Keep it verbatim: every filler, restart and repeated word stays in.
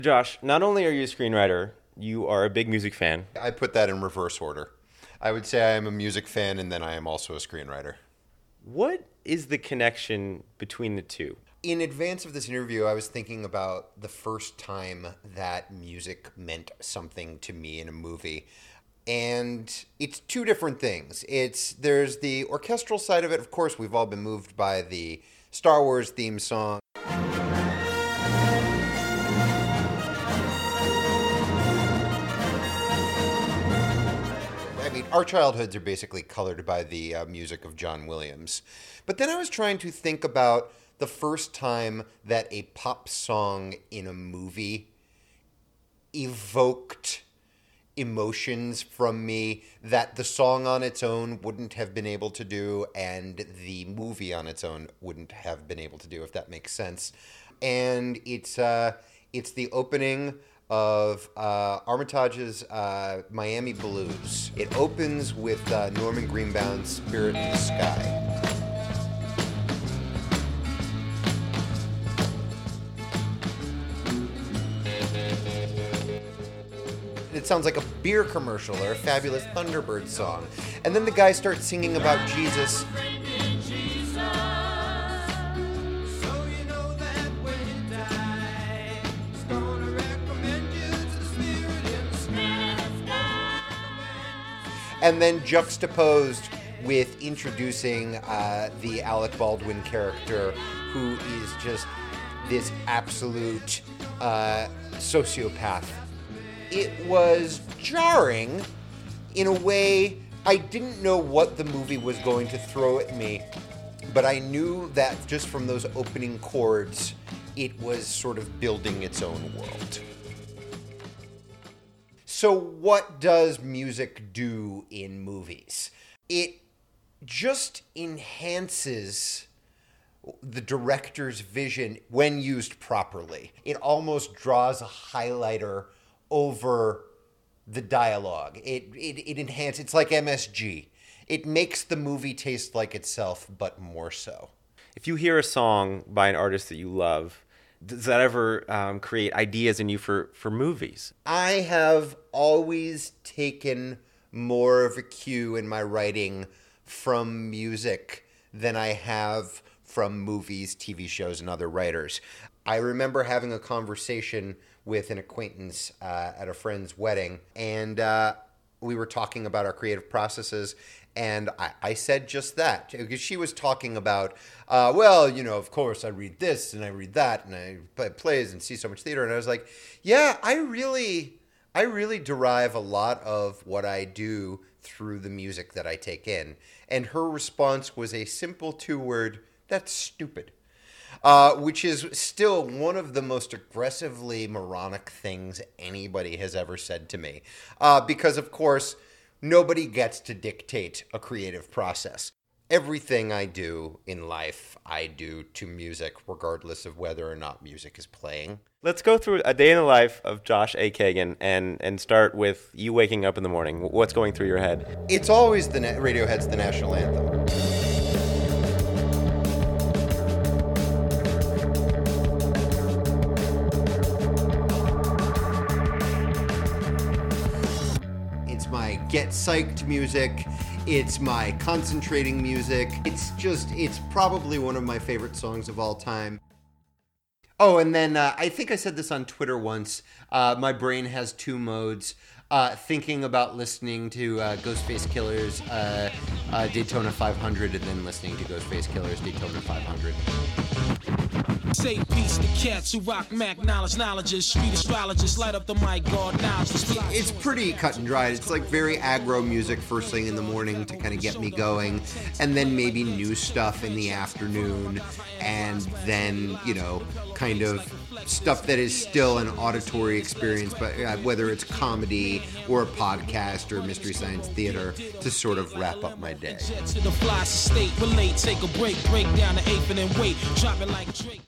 Josh, not only are you a screenwriter, you are a big music fan. I put that in reverse order. I would say I am a music fan, and then I am also a screenwriter. What is the connection between the two? In advance of this interview, I was thinking about the first time that music meant something to me in a movie. And it's two different things. It's there's the orchestral side of it. Of course, we've all been moved by the Star Wars theme song. I mean, our childhoods are basically colored by the uh, music of John Williams. But then I was trying to think about the first time that a pop song in a movie evoked emotions from me that the song on its own wouldn't have been able to do, and the movie on its own wouldn't have been able to do, if that makes sense. And it's uh, it's the opening of uh, Armitage's uh, Miami Blues. It opens with uh, Norman Greenbaum's Spirit in the Sky. It sounds like a beer commercial or a Fabulous Thunderbird song. And then the guy starts singing about Jesus. And then juxtaposed with introducing uh, the Alec Baldwin character, who is just this absolute uh, sociopath. It was jarring in a way. I didn't know what the movie was going to throw at me, but I knew that just from those opening chords, it was sort of building its own world. So what does music do in movies? It just enhances the director's vision when used properly. It almost draws a highlighter over the dialogue. It, it it enhances. It's like M S G. It makes the movie taste like itself, but more so. If you hear a song by an artist that you love, does that ever um, create ideas in you for, for movies? I have always taken more of a cue in my writing from music than I have from movies, T V shows, and other writers. I remember having a conversation with an acquaintance uh, at a friend's wedding, and uh, we were talking about our creative processes, and I, I said just that, because she was talking about, uh, well, you know, of course, I read this, and I read that, and I play plays and see so much theater, and I was like, yeah, I really, I really derive a lot of what I do through the music that I take in, and her response was a simple two-word, that's stupid. Uh, which is still one of the most aggressively moronic things anybody has ever said to me. Uh, because, of course, nobody gets to dictate a creative process. Everything I do in life, I do to music, regardless of whether or not music is playing. Let's go through a day in the life of Josh A. Kagan and, and start with you waking up in the morning. What's going through your head? It's always the na- Radiohead's the national anthem. Get psyched music. It's my concentrating music. It's just, it's probably one of my favorite songs of all time. Oh, and then uh, I think I said this on Twitter once. Uh, my brain has two modes. Uh, thinking about listening to uh, Ghostface Killer's uh, uh, Daytona five hundred, and then listening to Ghostface Killer's Daytona five hundred. Say peace to cats who rock Mac knowledge, knowledges, street astrologists, light up the mic, God knowledge. It's pretty cut and dried. It's like very aggro music first thing in the morning to kind of get me going, and then maybe new stuff in the afternoon, and then, you know, kind of stuff that is still an auditory experience, but uh, whether it's comedy or a podcast or Mystery Science Theater, to sort of wrap up my day. To the fly state, relate, take a break, break down the eighth and then wait, drop it like Drake.